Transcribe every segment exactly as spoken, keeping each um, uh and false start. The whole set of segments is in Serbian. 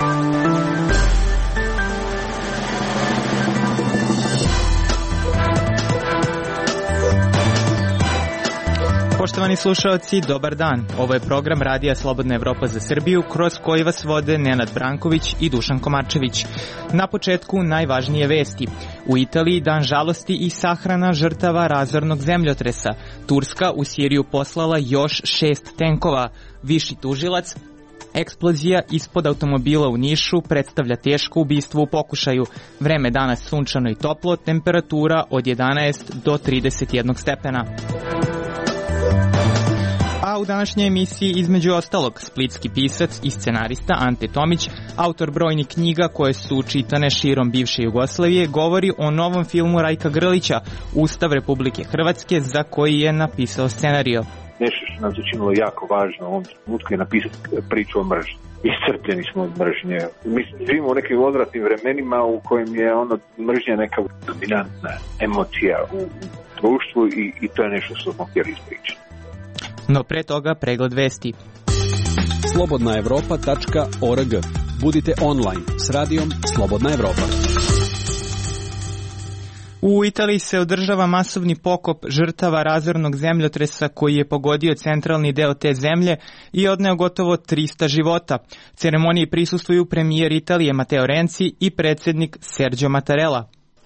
Poštovani slušaoci, dobar dan. Ovo je program Radija Slobodna Evropa za Srbiju, kroz koji vas vode Nenad Branković i Dušan Komarčević. Na početku najvažnije vesti. U Italiji dan žalosti i sahrana žrtava razornog zemljotresa. Turska u Siriju poslala još šest tenkova. Viši tužilac, eksplozija ispod automobila u Nišu predstavlja teško ubistvo u pokušaju. Vreme danas sunčano i toplo, temperatura od jedanaest do trideset jedan stepena. A u današnjoj emisiji, između ostalog, splitski pisac i scenarista Ante Tomić, autor brojnih knjiga koje su čitane širom bivše Jugoslavije, govori o novom filmu Rajka Grlića, Ustav Republike Hrvatske, za koji je napisao scenario. Nešto što nam se činilo jako važno u ovom trenutku je napisati priču o mržnji. Iscrpljeni smo od mržnje. Mi živimo u nekim odvratnim vremenima u kojem je ono mržnja neka dominantna emocija u društvu i, i to je nešto što smo htjeli ispričati. No pre toga pregled vesti. slobodna evropa tačka org. Budite online s radijom Slobodna Evropa. U Italiji se održava masovni pokop žrtava razornog zemljotresa koji je pogodio centralni deo te zemlje i odneo gotovo trista života. Ceremoniji prisustvuju premijer Italije Matteo Renzi i predsjednik Sergio Mattarella.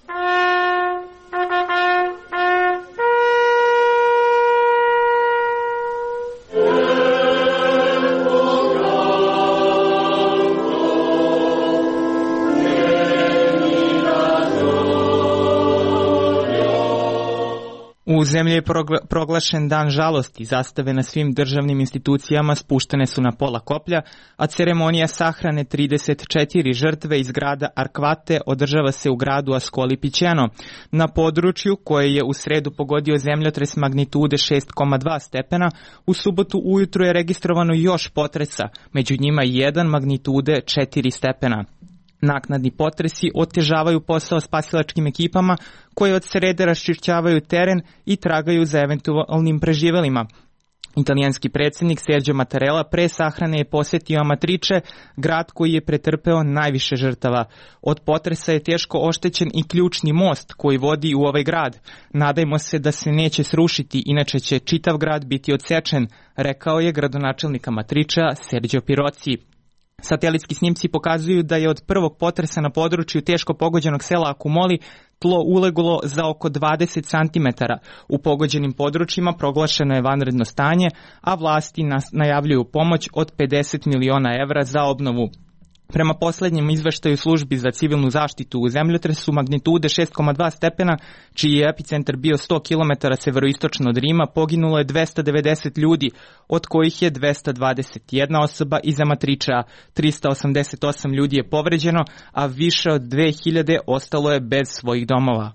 U zemlji je proglašen dan žalosti, zastave na svim državnim institucijama spuštene su na pola koplja, a ceremonija sahrane trideset četiri žrtve iz grada Arquate održava se u gradu Ascoli Piceno. Na području koje je u sredu pogodio zemljotres magnitude šest zarez dva stepena, u subotu ujutru je registrovano još potresa, među njima jedan magnitude četiri stepena. Naknadni potresi otežavaju posao spasilačkim ekipama koje od srede raščišćavaju teren i tragaju za eventualnim preživelima. Italijanski predsjednik Sergio Mattarella pre sahrane je posjetio Amatrice, grad koji je pretrpeo najviše žrtava. Od potresa je teško oštećen i ključni most koji vodi u ovaj grad. Nadajmo se da se neće srušiti, inače će čitav grad biti odsečen, rekao je gradonačelnik Amatricea Sergio Pirozzi. Satelitski snimci pokazuju da je od prvog potresa na području teško pogođenog sela Akumoli tlo uleglo za oko dvadeset centimetara. U pogođenim područjima proglašeno je vanredno stanje, a vlasti najavljuju pomoć od pedeset miliona evra za obnovu. Prema posljednjem izveštaju službi za civilnu zaštitu u zemljotresu magnitude šest zarez dva stepena, čiji je epicentar bio sto kilometara severoistočno od Rima, poginulo je dvesta devedeset ljudi, od kojih je dvesta dvadeset jedna osoba iz Amatricea, trista osamdeset osam ljudi je povređeno, a više od dve hiljade ostalo je bez svojih domova.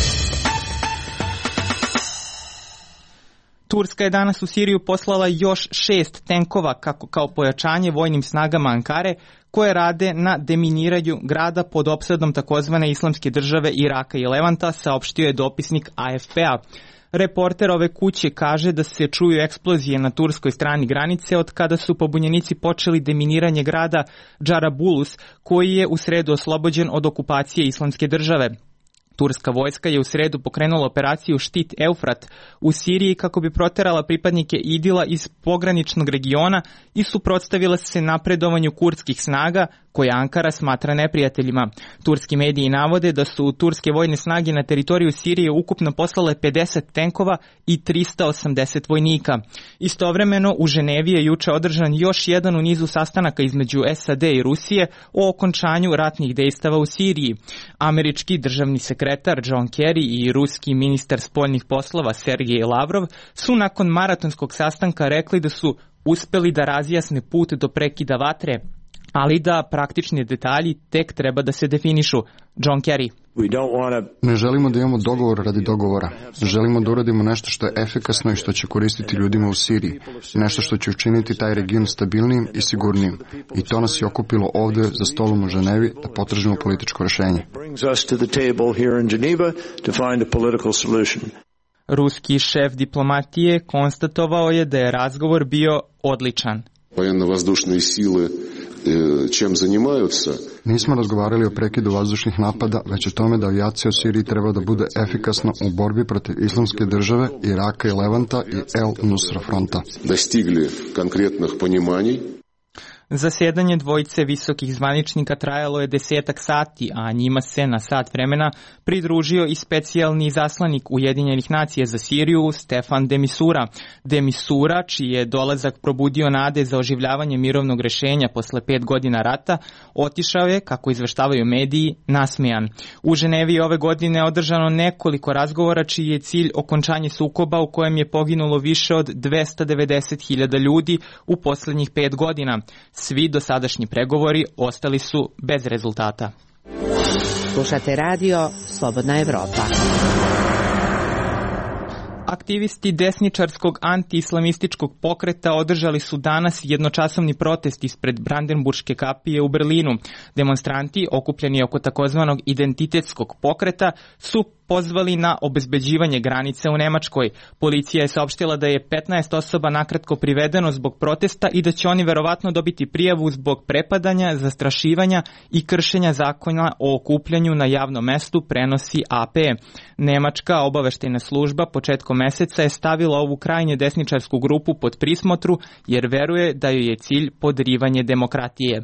Turska je danas u Siriju poslala još šest tenkova kako kao pojačanje vojnim snagama Ankare, koje rade na deminiranju grada pod opsadom takozvane islamske države Iraka i Levanta, saopštio je dopisnik A F P-a. Reporter ove kuće kaže da se čuju eksplozije na turskoj strani granice od kada su pobunjenici počeli deminiranje grada Džarabulus, koji je u sredu oslobođen od okupacije islamske države. Turska vojska je u sredu pokrenula operaciju Štit Eufrat u Siriji kako bi proterala pripadnike Idila iz pograničnog regiona i suprotstavila se napredovanju kurdskih snaga koje Ankara smatra neprijateljima. Turski mediji navode da su turske vojne snage na teritoriju Sirije ukupno poslale pedeset tenkova i trista osamdeset vojnika. Istovremeno u Ženevi je juče održan još jedan u nizu sastanaka između S A D i Rusije o okončanju ratnih dejstava u Siriji. Američki državni sekretar John Kerry i ruski ministar spoljnih poslova Sergej Lavrov su nakon maratonskog sastanka rekli da su uspeli da razjasne put do prekida vatre, ali da praktični detalji tek treba da se definišu. John Kerry. Ne želimo da imamo dogovor radi dogovora. Želimo da uradimo nešto što je efikasno i što će koristiti ljudima u Siriji. Nešto što će učiniti taj region stabilnijim i sigurnijim. I to nas je okupilo ovde za stolom u Ženevi da potražimo političko rešenje. Ruski šef diplomatije konstatovao je da je razgovor bio odličan. Военно-воздушные силы čem zaнимаются. Nismo razgovarali o prekidu vazdušnih napada, već o tome da avijacija u Siriji treba da bude efikasna u borbi protiv Islamske države, Iraka i Levanta i El Nusra fronta. Достигли конкретных пониманий. Zasedanje dvojice visokih zvaničnika trajalo je desetak sati, a njima se na sat vremena pridružio i specijalni zaslanik Ujedinjenih nacija za Siriju Stefan de Mistura. De Mistura, čiji je dolazak probudio nade za oživljavanje mirovnog rešenja posle pet godina rata, otišao je, kako izveštavaju mediji, nasmejan. U Ženevi ove godine održano nekoliko razgovora čiji je cilj okončanje sukoba u kojem je poginulo više od dvesta devedeset hiljada ljudi u poslednjih pet godina. Svi dosadašnji pregovori ostali su bez rezultata. Slušate radio Slobodna Evropa. Aktivisti desničarskog anti-islamističkog pokreta održali su danas jednočasovni protest ispred Brandenburške kapije u Berlinu. Demonstranti, okupljeni oko takozvanog identitetskog pokreta, su pozvali na obezbeđivanje granice u Nemačkoj. Policija je saopštila da je petnaest osoba nakratko privedeno zbog protesta i da će oni verovatno dobiti prijavu zbog prepadanja, zastrašivanja i kršenja zakona o okupljanju na javnom mestu, prenosi A P. Nemačka obaveštajna služba početkom meseca je stavila ovu krajnje desničarsku grupu pod prismotru jer veruje da joj je cilj podrivanje demokratije.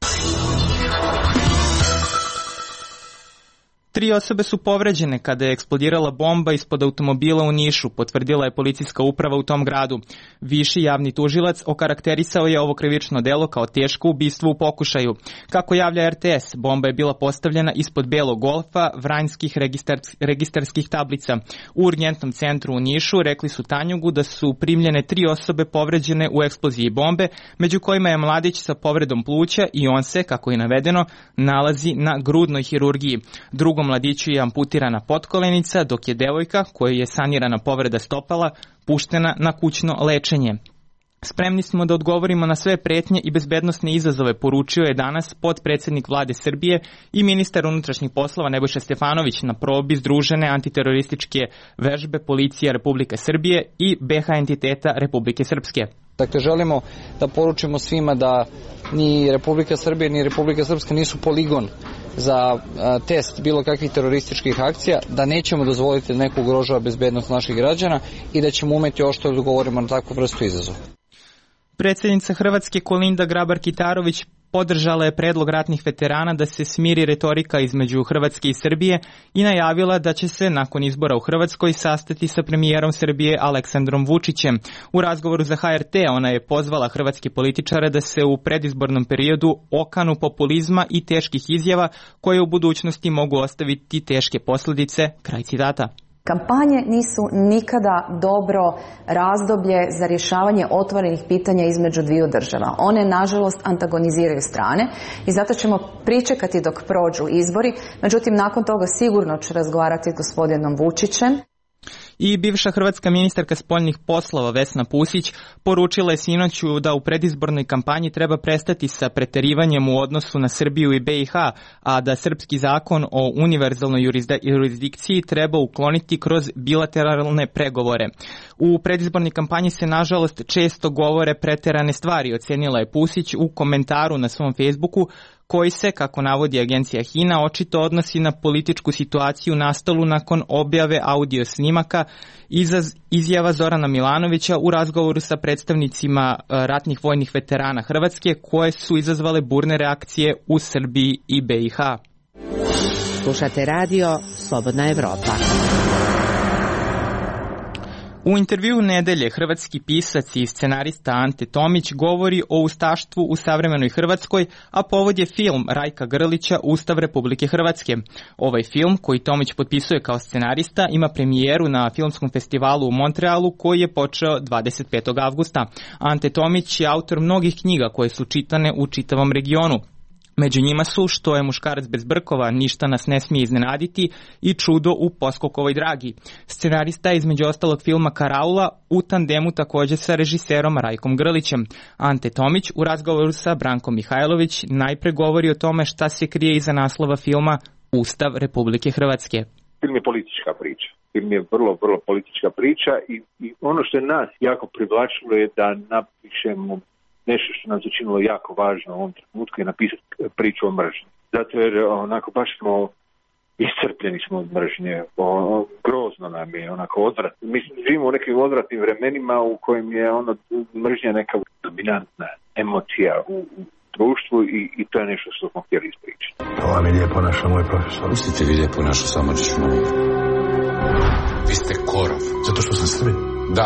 Tri osobe su povređene kada je eksplodirala bomba ispod automobila u Nišu, potvrdila je policijska uprava u tom gradu. Viši javni tužilac okarakterisao je ovo krivično delo kao teško ubistvo u pokušaju. Kako javlja R T S, bomba je bila postavljena ispod belog golfa, vranjskih registar, registarskih tablica. U urgentnom centru u Nišu rekli su Tanjugu da su primljene tri osobe povređene u eksploziji bombe, među kojima je mladić sa povredom pluća i on se, kako je navedeno, nalazi na grudnoj hirurgiji. Drugom mladiću je amputirana potkolenica, dok je devojka, kojoj je sanirana povreda stopala, puštena na kućno lečenje. Spremni smo da odgovorimo na sve pretnje i bezbednosne izazove, poručio je danas potpredsednik vlade Srbije i ministar unutrašnjih poslova Nebojša Stefanović na probi združene antiterorističke vežbe Policija Republike Srbije i B H entiteta Republike Srpske. Dakle, želimo da poručimo svima da ni Republika Srbije ni Republika Srpska nisu poligon za test bilo kakvih terorističkih akcija, da nećemo dozvoliti da neko ugrožava bezbednost naših građana i da ćemo umeti oštro da odgovorimo na takvu vrstu izazova. Predsjednica Hrvatske Kolinda Grabar-Kitarović podržala je predlog ratnih veterana da se smiri retorika između Hrvatske i Srbije i najavila da će se nakon izbora u Hrvatskoj sastati sa premijerom Srbije Aleksandrom Vučićem. U razgovoru za H R T ona je pozvala hrvatske političare da se u predizbornom periodu okanu populizma i teških izjava koje u budućnosti mogu ostaviti teške posljedice. Kraj citata. Kampanje nisu nikada dobro razdoblje za rješavanje otvorenih pitanja između dviju država. One, nažalost, antagoniziraju strane i zato ćemo pričekati dok prođu izbori. Međutim, nakon toga sigurno ću razgovarati s gospodinom Vučićem. I bivša hrvatska ministarka spoljnih poslova Vesna Pusić poručila je sinoću da u predizbornoj kampanji treba prestati sa preterivanjem u odnosu na Srbiju i B i H, a da srpski zakon o univerzalnoj jurisdikciji treba ukloniti kroz bilateralne pregovore. U predizbornoj kampanji se nažalost često govore preterane stvari, ocenila je Pusić u komentaru na svom Facebooku, koji se, kako navodi agencija H I N A, očito odnosi na političku situaciju nastalu nakon objave audio snimaka iz izjava Zorana Milanovića u razgovoru sa predstavnicima ratnih vojnih veterana Hrvatske, koje su izazvale burne reakcije u Srbiji i B i H. Slušate radio Slobodna Evropa. U intervjuu nedelje hrvatski pisac i scenarista Ante Tomić govori o ustaštvu u savremenoj Hrvatskoj, a povod je film Rajka Grlića Ustav Republike Hrvatske. Ovaj film, koji Tomić potpisuje kao scenarista, ima premijeru na filmskom festivalu u Montrealu koji je počeo dvadeset petog avgusta. Ante Tomić je autor mnogih knjiga koje su čitane u čitavom regionu. Među njima su Što je muškarac bez brkova, Ništa nas ne smije iznenaditi i Čudo u Poskokovoj dragi. Scenarista je između ostalog filma Karaula u tandemu također sa režiserom Rajkom Grlićem. Ante Tomić u razgovoru sa Brankom Mihajlović najpre govori o tome šta se krije iza naslova filma Ustav Republike Hrvatske. Film je politička priča. Film je vrlo, vrlo politička priča i, i ono što je nas jako privlačilo je da napišemo nešto što nam se činilo jako važno u ovom trenutku je napisati priču o mržnji. Zato jer onako baš smo iscrpljeni smo od mržnje, o, grozno nam je onako odvrat. Mi živimo u nekim odvratnim vremenima u kojim je ono mržnja neka dominantna emocija u, u društvu i, i to je nešto što smo htjeli ispričati. To vam je lijepo naša, moj profesor. Pustite vi lijepo našu Samardžiću, molim. Vi ste korov. Zato što sam Srbin? Da.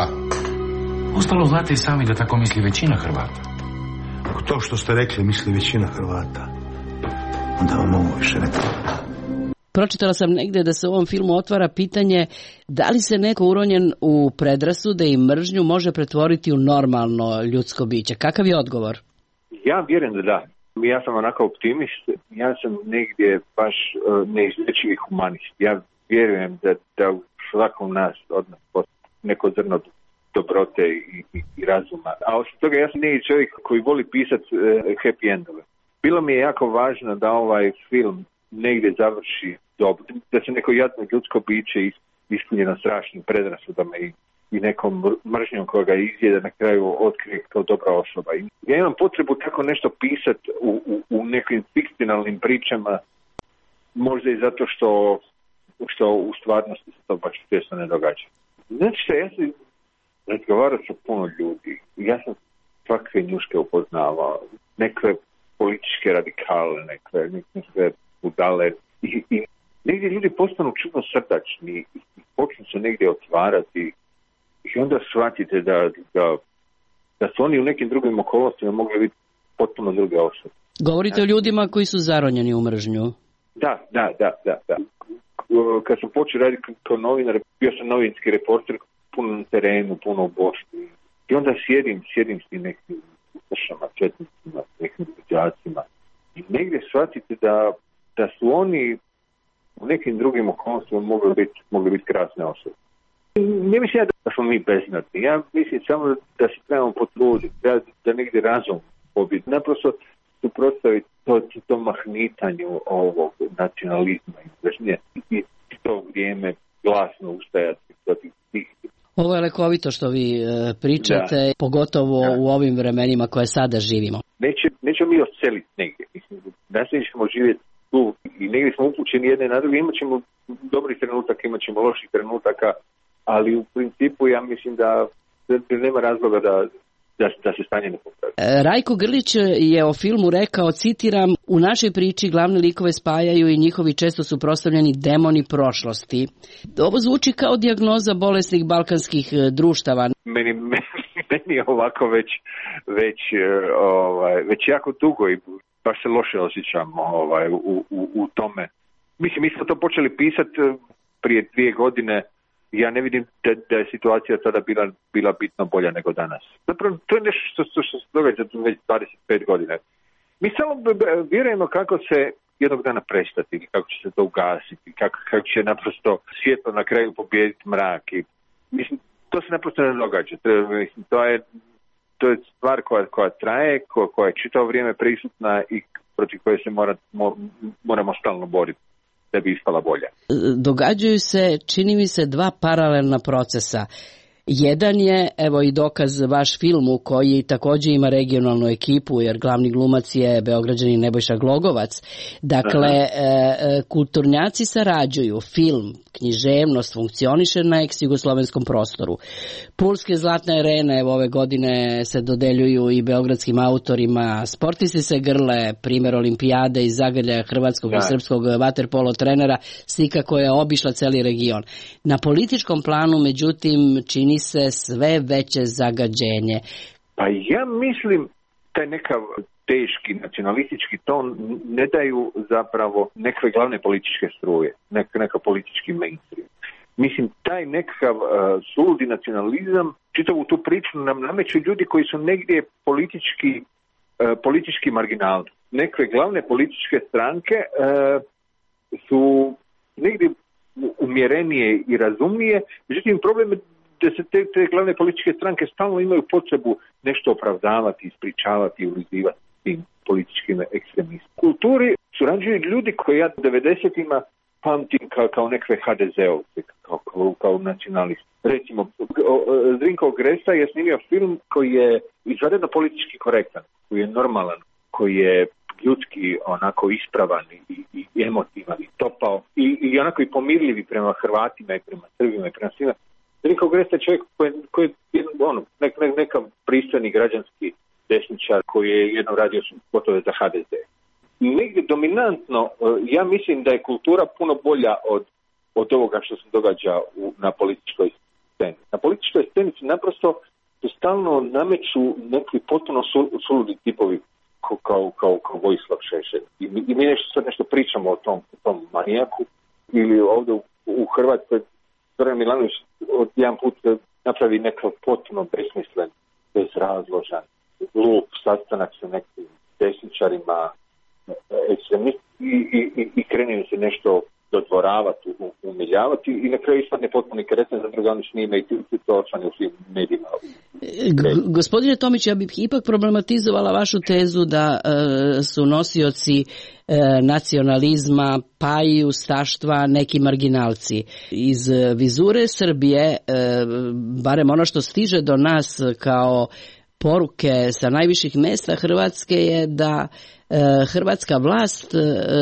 Ostalo znate i sami da tako misli većina Hrvata. Ako to što ste rekli misli većina Hrvata, onda vam ovo više ne treba. Pročitala sam negdje da se u ovom filmu otvara pitanje da li se neko uronjen u predrasude i mržnju može pretvoriti u normalno ljudsko biće. Kakav je odgovor? Ja vjerujem da da. Ja sam onako optimist. Ja sam negdje baš uh, neizlječivi humanist. Ja vjerujem da, da u svakom nas od nas postoji neko zrno dobrote i, i, i razuma. A osim toga ja sam neki čovjek koji voli pisati uh, happy endove. Bilo mi je jako važno da ovaj film negdje završi dobro, da se neko jadno ljudsko biće ispunjeno strašnim predrasudama i, i nekom mržnjom koja ga izjede na kraju otkrije kao dobra osoba. I ja imam potrebu tako nešto pisati u, u, u nekim fikcionalnim pričama, možda i zato što, što u stvarnosti se to baš često ne događa. Znači što, ja sam razgovarao sa puno ljudi, ja sam svakve njuške upoznavao, neke političke radikale, neke, neke budale i, i negdje ljudi postanu čudno srdačni i počnu se negdje otvarati i onda shvatite da, da, da su oni u nekim drugim okolnostima mogli biti potpuno druge osobe. Govorite o ljudima koji su zaronjeni u mržnju. Da, da, da, da, da. Kad sam počeo raditi kao novinar, bio sam novinski reporter puno na terenu, puno u Bosni. I onda sjedim, sjedim s tim nekim ustašama, četnicima, nekim luđacima. I negdje shvatite da, da su oni u nekim drugim okolnostima mogli biti, mogli biti krasne osobe. Ne mislim ja da smo mi beznadni. Ja mislim samo da se trebamo potruditi, da, da negdje razum pobiti. Naprosto suprotstaviti to, to mahnitanju ovog nacionalizma i mržnje i to vrijeme glasno ustajati protiv tih. Ovo je lekovito što vi e, pričate, da. Pogotovo da. U ovim vremenima koje sada živimo. Neće, nećemo mi odseliti negdje. Mislim, nasljedno ćemo živjeti tu i negdje smo upućeni jedne na druge. Imat ćemo dobrih trenutaka, imat ćemo loših trenutaka, ali u principu ja mislim da, da nema razloga da, da, da se stanje ne popravi. Rajko Grlić je o filmu rekao, citiram, u našoj priči glavne likove spajaju i njihovi često suprotstavljeni demoni prošlosti. Ovo zvuči kao dijagnoza bolesnih balkanskih društava. Meni, meni, meni je ovako već, već, ovaj, već jako dugo i baš se loše osjećam ovaj, u, u, u tome. Mislim, mi smo to počeli pisati prije dvije godine. Ja ne vidim da, da je situacija tada bila, bila bitno bolja nego danas. Zapravo, to je nešto što, što, što se događa već dvadeset pet godina. Mi samo vjerujemo kako se jednog dana prestati, kako će se to ugasiti, kako, kako će naprosto svjetlo na kraju pobijediti mrak. I, mislim, to se naprosto ne događa. To, mislim, to, je, to je stvar koja, koja traje, koja, koja je čitavo vrijeme prisutna i protiv koje se mora, mo, moramo stalno boriti da bi ispala bolja. Događaju se, čini mi se, dva paralelna procesa. Jedan je, evo i dokaz vaš filmu koji također ima regionalnu ekipu, jer glavni glumac je Beograđanin Nebojša Glogovac. Dakle, e, kulturnjaci sarađuju, film, književnost funkcioniše na ex-jugoslovenskom prostoru. Pulske zlatne arene evo ove godine se dodeljuju i beogradskim autorima, sportisti se grle, primjer olimpijade i zagrljaja hrvatskog da. i srpskog vaterpolo trenera, slika koja je obišla cijeli region. Na političkom planu, međutim, čini se sve veće zagađenje. Pa ja mislim taj nekav teški nacionalistički ton ne daju zapravo neke glavne političke struje, neka, neka politički mainstream. Mislim, taj nekakav uh, suludi nacionalizam, čitavu tu priču nam nameću ljudi koji su negdje politički, uh, politički marginalni. Neke glavne političke stranke uh, su negdje umjerenije i razumnije, međutim problem je da se te, te glavne političke stranke stalno imaju potrebu nešto opravdavati, ispričavati i ulizivati tim političkim ekstremistima. U kulturi surađuju ljudi koji ja u devedesetima pamtim kao, kao nekve ha de zeovce, kao, kao, kao nacionalisti. Recimo, Zrinko Gresa je snimio film koji je izvanredno politički korektan, koji je normalan, koji je ljudski onako ispravan i, i, i emotivan i topao i, i onako i pomirljivi prema Hrvatima i prema Srbima i prema svima. Zrinko Gresa je čovjek koji, koji je ono, nek, nek, neka pristojni građanski desničar koji je jednom radio spotove za ha de ze. Negdje dominantno, ja mislim da je kultura puno bolja od, od ovoga što se događa u, na političkoj sceni. Na političkoj sceni se naprosto se stalno nameću neki potpuno suludi tipovi kao, kao, kao, kao Vojislav Šešelj. I, I mi nešto sad nešto pričamo o tom, o tom manijaku ili ovdje u, u Hrvatskoj Zoran Milanović od jedan put napravi nekako potpuno besmislen, bezrazložan, glup sastanak sa nekim desničarima i, i, i, i krene se nešto dodvoravati, umiljavati i na kraju ispadne potpuni kretan za druga oni snime i to osvane u svim medijima. G- gospodine Tomić, ja bih ipak problematizovala vašu tezu da e, su nosioci e, nacionalizma pa i ustaštva neki marginalci. Iz vizure Srbije, e, barem ono što stiže do nas kao poruke sa najviših mesta Hrvatske je da e, hrvatska vlast e,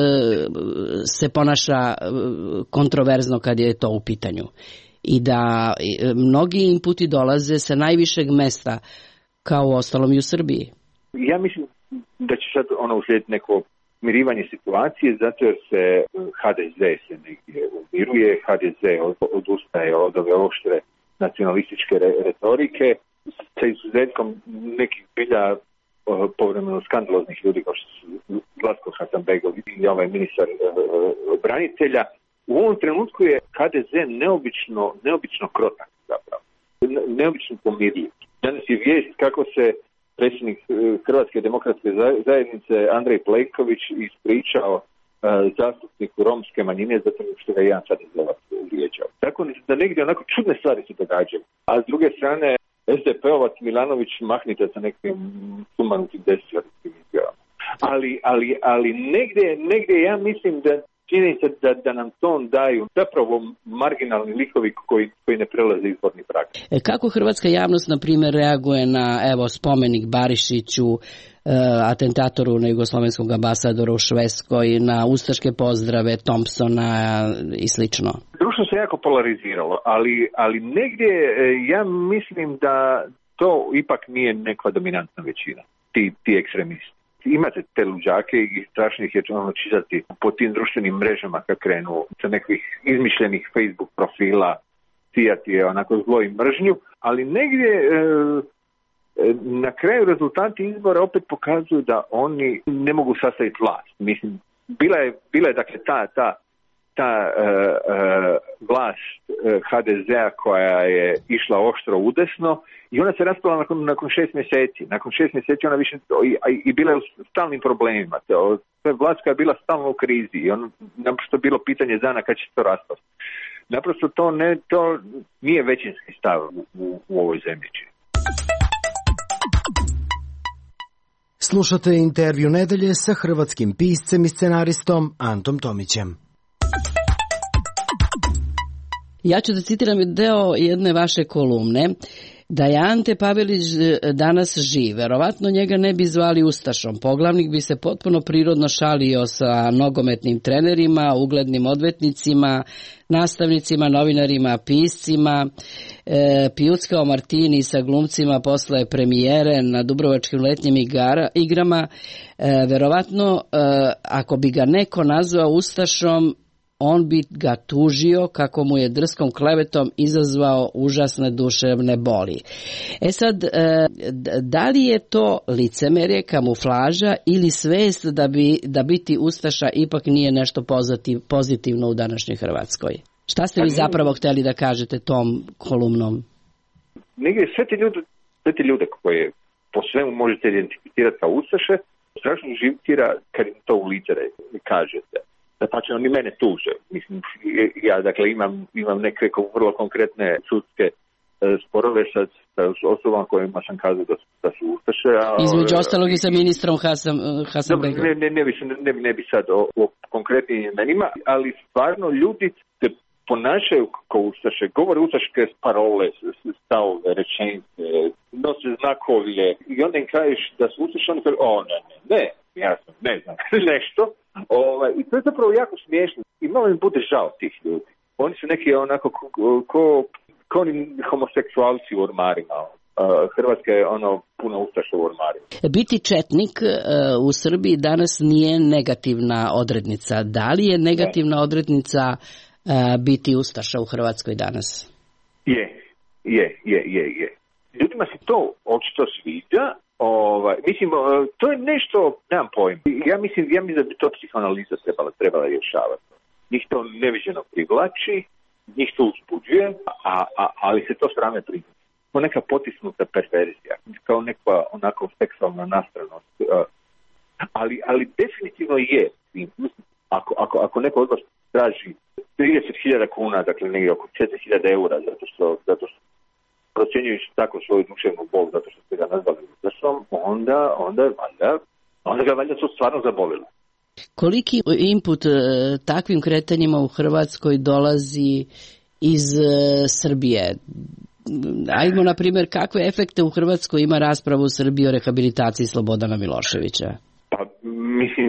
se ponaša kontroverzno kad je to u pitanju i da e, mnogi inputi dolaze sa najvišeg mesta kao u ostalom i u Srbiji. Ja mislim da će sad ono uslijediti neko mirivanje situacije zato jer se ha de ze se negdje umiruje, ha de ze odustaje od ove oštre nacionalističke retorike sa izuzetkom nekih bilja povremeno skandaloznih ljudi kao što su Vlatko Hasanbegović i ovaj ministar uh, branitelja. U ovom trenutku je ha de ze neobično, neobično krotak zapravo. Ne, neobično pomirljiv. Danas je vijest kako se predsjednik Hrvatske demokratske zajednice Andrej Plenković ispričao uh, zastupniku romske manjine zato što ga je jedan ha de zeovac uvrijeđao. Tako da negdje onako čudne stvari se događaju. A s druge strane es de pe-ovac Milanović mahnite sa nekim sumanutim desetilarskim izjavama. Ali, ali, ali negdje, negdje ja mislim da činjenica da, da nam ton daju zapravo marginalni likovi koji, koji ne prelaze izborni prag. E, kako hrvatska javnost, na primjer, reaguje na evo spomenik Barišiću, e, atentatoru na jugoslovenskog ambasadora u Švedskoj, na ustaške pozdrave Thompsona i slično? Društvo se jako polariziralo, ali, ali negdje ja mislim da to ipak nije neka dominantna većina, ti, ti ekstremisti. Imate te luđake i strašno ih je ono čitati po tim društvenim mrežama kad krenu sa nekih izmišljenih Facebook profila, sijati je onako zlo i mržnju, ali negdje e, na kraju rezultati izbora opet pokazuju da oni ne mogu sastaviti vlast. Mislim, bila je, bila je dakle ta, ta ta uh, uh, vlast uh, ha de zea koja je išla oštro udesno i ona se raspala nakon, nakon šest mjeseci. Nakon šest mjeseci ona više i, i bila je u stalnim problemima. To, to je vlast koja je bila stalno u krizi i ono naprosto bilo pitanje dana kad će to raspasti. Naprosto to, ne, to nije većinski stav u, u, u ovoj zemlji. Slušate intervju nedelje sa hrvatskim piscem i scenaristom Antom Tomićem. Ja ću da citiram deo jedne vaše kolumne. Da je Ante Pavelić danas živ, verovatno njega ne bi zvali ustašom. Poglavnik bi se potpuno prirodno šalio sa nogometnim trenerima, uglednim odvetnicima, nastavnicima, novinarima, piscima, e, pijuckao martini sa glumcima posle premijere na Dubrovačkim letnjim igara, igrama. E, verovatno, e, ako bi ga neko nazvao ustašom, on bi ga tužio kako mu je drskom klevetom izazvao užasne duševne boli. E sad, da li je to licemerje, kamuflaža ili svest da, bi, da biti ustaša ipak nije nešto pozitivno u današnjoj Hrvatskoj? Šta ste vi zapravo htjeli da kažete tom kolumnom? Negdje sve te ljude, sve te ljude koje po svemu možete identificirati kao ustaše, strašno živtira kad im to u lice kažete. Da pa će oni mene tuže. Mislim, ja dakle imam, imam neke vrlo konkretne sudske sporove sa, sa osobama kojima sam kazao da, da su ustaše. A, Između ostalog i sa ministrom Hasan, Hasanbegom. Ne, ne, ne, bi, ne, ne bi sad o, o konkretnim imenima, ali stvarno ljudi se ponašaju kao ustaše, govore ustaške parole, stavove, rečenice, nose znakovlje i onda im kažeš da su ustaše, oni kažu, o ne, ne, ne, ja sam, ne znam, nešto. Ovaj, I to je zapravo jako smiješno i malo im bude žao tih ljudi. Oni su neki onako ko, ko, ko oni homoseksualci u ormarima. Hrvatska je ono puno ustaša u ormarima. Biti četnik u Srbiji danas nije negativna odrednica. Da li je negativna ne. odrednica biti ustaša u Hrvatskoj danas? Je, je, je, je, je. Ljudima se to očito sviđa. Ovaj, mislim, to je nešto, nemam pojma. Ja mislim, ja mislim da bi to psihoanaliza trebala, trebala rješavati. Njih to neviđeno privlači, njih to uzbuđuje, a, a, ali se to strane priznaje. Kao neka potisnuta perverzija, kao neka onako seksualna nastranost. Ali, ali definitivno je. Ako, ako, ako neko od vas traži trideset hiljada kuna, dakle negdje oko četiri hiljade eura, zato što, zato što procjenjujući tako svoju duševnu bol, zato što ste ga nazvali ustašom, onda, onda, onda, onda ga valjda su stvarno zabolilo. Koliki input e, takvim kretanjima u Hrvatskoj dolazi iz e, Srbije? Ajmo, na primjer, kakve efekte u Hrvatskoj ima rasprava u Srbiji o rehabilitaciji Slobodana Miloševića? Pa, mislim,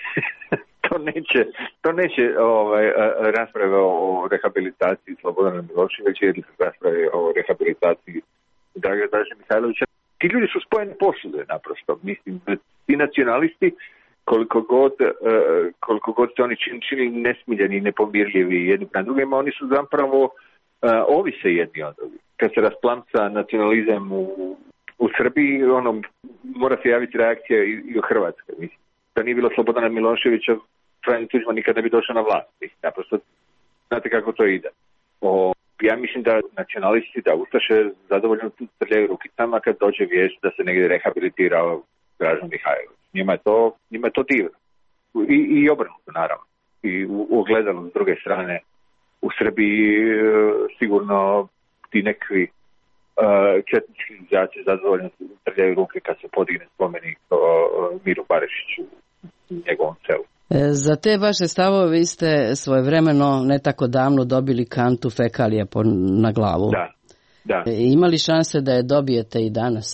to neće, to neće ovaj, rasprave o rehabilitaciji Slobodana Miloševića ili rasprave o rehabilitaciji Draže Mihajlovića. Ti ljudi su spojene posude, naprosto. Mislim, ti nacionalisti, koliko god, koliko god se oni čini, čini nesmiljeni i nepomirljivi jedni na drugima, oni su zapravo ovise jedni od drugih. Kad se rasplamca nacionalizam u, u Srbiji, ono, mora se javiti reakcija i, i u Hrvatskoj. Mislim, da nije bilo Slobodana Miloševića, Franjo Tuđman nikad ne bi došao na vlast. Mislim, naprosto, znate kako to ide. O, ja mislim da nacionalisti, da ustaše zadovoljno trljaju rukicama kad dođe vijest da se negdje rehabilitirao Dražen Mihajlović. Njima je to, njima je to divno. I, i obrnuto, naravno. I u, u ogledalu s druge strane, u Srbiji sigurno ti nekvi uh, četnički izjaci zadovoljno trljaju ruke kad se podigne spomenik uh, Miru Barišiću u njegovom selu. Za te vaše stavove vi ste svojevremeno ne tako davno dobili kantu fekalije po, na glavu. Da, da. Ima li šanse da je dobijete i danas?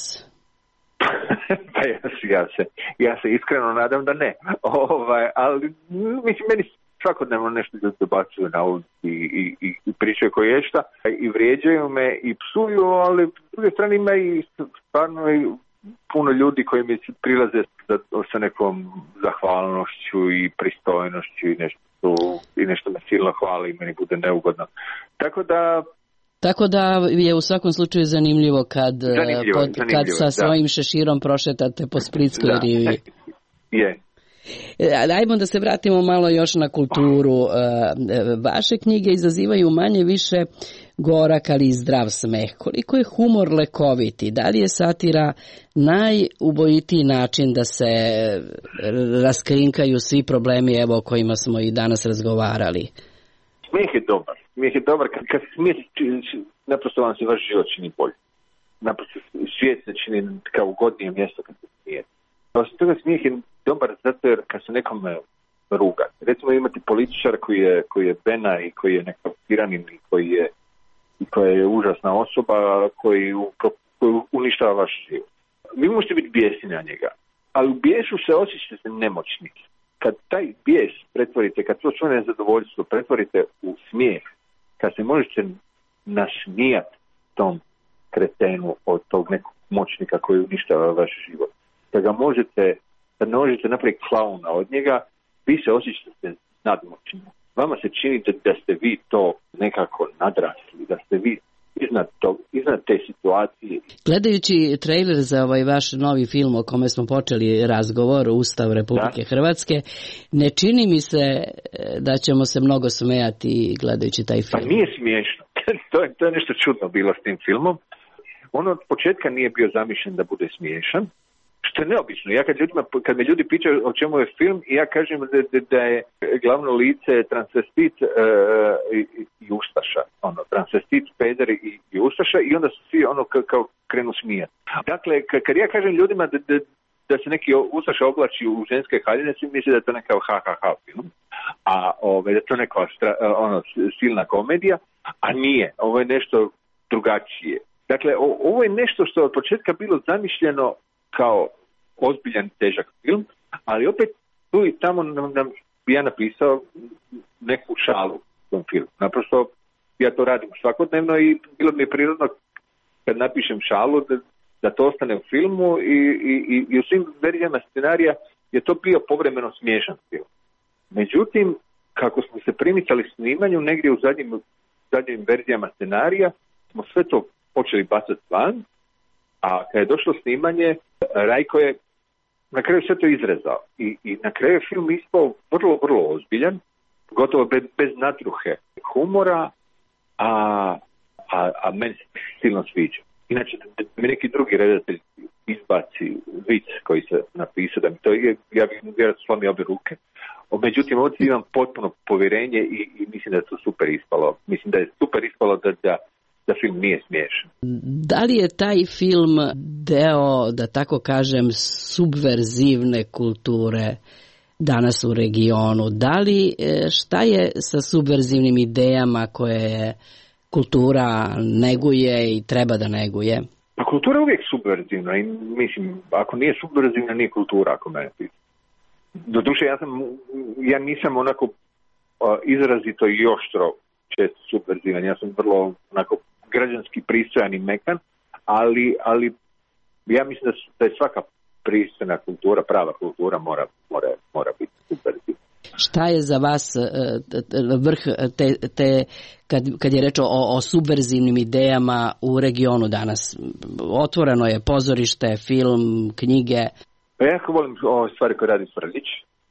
Pa ja, ja, se, ja se iskreno nadam da ne. Ovaj, ali mislim, meni svakodnevno nešto ljudi dobacuju na ulici i, i, i pričaju koje je šta i vrijeđaju me i psuju, ali s druge strane ima i stvarno i puno ljudi koji mi prilaze sa nekom zahvalnošću i pristojnošću i nešto, i nešto me silno hvali i meni bude neugodno. Tako da Tako da je u svakom slučaju zanimljivo kad, zanimljivo, pod, zanimljivo, kad sa svojim da. šeširom prošetate po Splitskoj da. rivi. Je. Ajmo da se vratimo malo još na kulturu. Vaše knjige izazivaju manje više gorak, ali i zdrav smeh. Koliko je humor lekoviti? Da li je satira najubojitiji način da se raskrinkaju svi problemi, evo, o kojima smo i danas razgovarali? Smijeh je dobar. Smijeh je dobar. Kad, kad smijeh, naprosto vam se vaš život čini bolje. Naprosto svijet se čini kao ugodnije mjesto kad se smijete. Osim toga, smijeh je dobar zato jer kad se nekome ruga. Recimo imate političara koji je, koji je bena i koji je nekakav tiranin i koji je, i koja je užasna osoba koji, koji uništava vaš život. Vi možete biti bijesni na njega, ali u bijesu se osjećate nemoćni. Kad taj bijes pretvorite, kad to svoje nezadovoljstvo pretvorite u smijeh, kad se možete nasmijati tom kretenu od tog nekog moćnika koji uništava vaš život, da ga možete, da ne možete napraviti klauna od njega, vi se osjećate nadmoćni. Vama se čini da, da ste vi to nekako nadrasli, da ste vi iznad, to, iznad te situacije. Gledajući trailer za ovaj vaš novi film o kome smo počeli razgovor, Ustav Republike da. Hrvatske, ne čini mi se da ćemo se mnogo smejati gledajući taj film. Pa nije smiješno. to, je, to je nešto čudno bilo s tim filmom. On od početka nije bio zamišljen da bude smiješan, što dakle, neobično. Ja kad, ljudima, kad me ljudi pitaju o čemu je film, i ja kažem da, da, da je glavno lice transvestit uh, i, i ustaša. Ono, transvestit, peder i, i ustaša, i onda su svi ono kao, kao krenu smijati. Dakle, kad ja kažem ljudima da, da, da se neki ustaša oblači u ženske haljine, svi misle da je to neka ha ha ha film, a ove, da je to neka stra, ono, silna komedija, a nije. Ovo je nešto drugačije. Dakle, o, ovo je nešto što je od početka bilo zamišljeno kao ozbiljan, težak film, ali opet tu i tamo nam, nam bi ja napisao neku šalu u tom filmu. Naprosto ja to radim svakodnevno i bilo mi je prirodno kad napišem šalu da, da to ostane u filmu i, i, i u svim verzijama scenarija je to bio povremeno smiješan film. Međutim, kako smo se primicali snimanju, negdje u zadnjim, zadnjim verzijama scenarija smo sve to počeli bacati van, a kad je došlo snimanje, Rajko je na kraju sve to izrezao. I, i na kraju je film ispao vrlo, vrlo ozbiljan, gotovo bez, bez natruhe humora, a, a, a meni se silno sviđa. Inače, da mi neki drugi redatelj izbaci vic koji se napisao, da mi to je, ja bih vjerojatno slomio obje ruke. Međutim, ovdje imam potpuno povjerenje i, i mislim da je to super ispalo. Mislim da je super ispalo da, da da film nije smiješan. Da li je taj film deo, da tako kažem, subverzivne kulture danas u regionu? Da li, šta je sa subverzivnim idejama koje je kultura neguje i treba da neguje? Pa kultura je uvijek subverzivna i mislim, ako nije subverzivna, nije kultura, ako mene pita. Doduše, ja, sam, ja nisam onako izrazito i oštro često subverzivan, ja sam vrlo onako građanski pristojan i mekan, ali, ali ja mislim da, su, da je svaka pristojna kultura, prava kultura mora, mora, mora biti subverzivna. Šta je za vas vrh te, te kad, kad je reč o, o subverzivnim idejama u regionu danas? Otvoreno je pozorište, film, knjige. Pa ja jako volim ove stvari koje radi Frljić.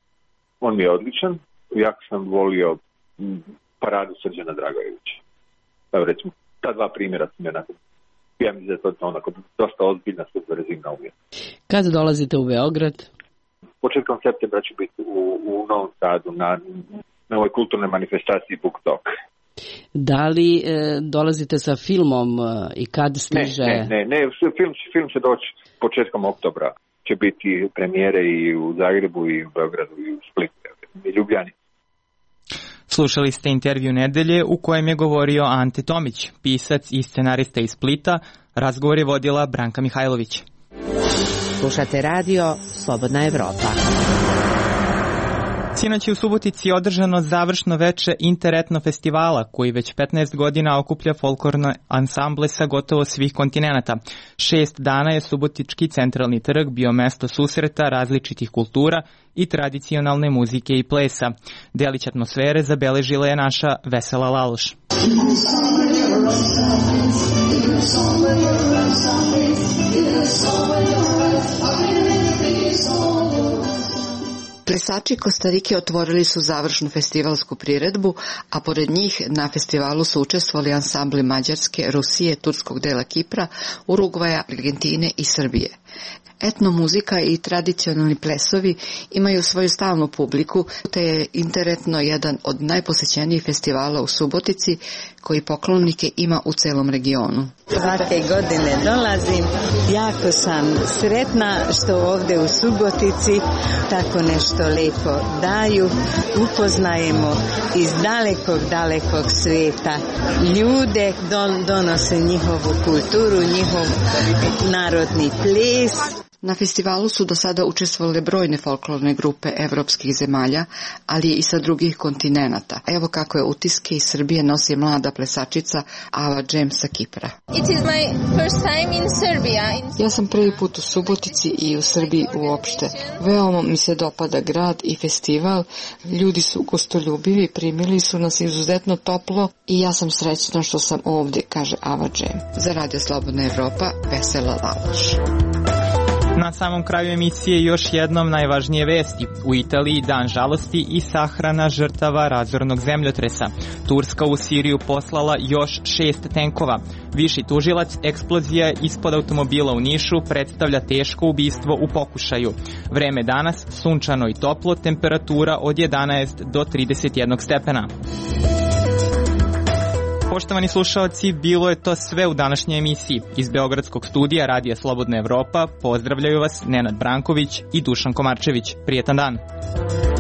On mi je odličan. Jako sam volio Paradu Srđana Dragojevića. Evo recimo, ta dva primjera su mi onako, ja mislim da je to onako dosta ozbiljna subverzivna umjetnost. Kad dolazite u Beograd? Početkom septembra ću biti u, u Novom Sadu na, na ovoj kulturnoj manifestaciji Book Talk. Da li e, dolazite sa filmom e, i kad stiže? Ne, ne, ne, ne film, film će doći početkom oktobra. Će biti premijere i u Zagrebu i u Beogradu i u Splitu i Ljubljani. Slušali ste intervju nedelje u kojem je govorio Ante Tomić, pisac i scenarista iz Splita. Razgovor je vodila Branka Mihajlović. Slušate radio Slobodna Evropa. Sinoć je u Subotici održano završno veče Interetno festivala, koji već petnaest godina okuplja folklorne ansamble sa gotovo svih kontinenata. Šest dana je Subotički centralni trg bio mesto susreta različitih kultura i tradicionalne muzike i plesa. Delić atmosfere zabeležila je naša Vesela Laloš. Plesači Kostarike otvorili su završnu festivalsku priredbu, a pored njih na festivalu su učestvovali ansambli Mađarske, Rusije, turskog dela Kipra, Urugvaja, Argentine i Srbije. Etnomuzika i tradicionalni plesovi imaju svoju stalnu publiku, te je Interetno jedan od najposećenijih festivala u Subotici, koji poklonike ima u celom regionu. Svake godine dolazim, jako sam sretna što ovdje u Subotici tako nešto lepo daju, upoznajemo iz dalekog, dalekog svijeta ljude, don, donose njihovu kulturu, njihov narodni ples. Na festivalu su do sada učestvovale brojne folklorne grupe evropskih zemalja, ali i sa drugih kontinenata. Evo kako je utiske iz Srbije nosi mlada plesačica Ava Džem sa Kipra. It is my first time in Serbia. Ja sam prvi put u Subotici i u Srbiji uopšte. Veoma mi se dopada grad i festival. Ljudi su gostoljubivi, primili su nas izuzetno toplo i ja sam srećna što sam ovdje, kaže Ava Džem. Za Radio Slobodna Evropa, Vesela Laloš. Na samom kraju emisije još jednom najvažnije vesti. U Italiji dan žalosti i sahrana žrtava razornog zemljotresa. Turska u Siriju poslala još šest tenkova. Viši tužilac, eksplozija ispod automobila u Nišu predstavlja teško ubistvo u pokušaju. Vreme danas sunčano i toplo, temperatura od jedanaest do trideset jedan stepena. Poštovani slušalci, bilo je to sve u današnjoj emisiji. Iz Beogradskog studija Radija Slobodna Evropa pozdravljaju vas Nenad Branković i Dušan Komarčević. Prijetan dan!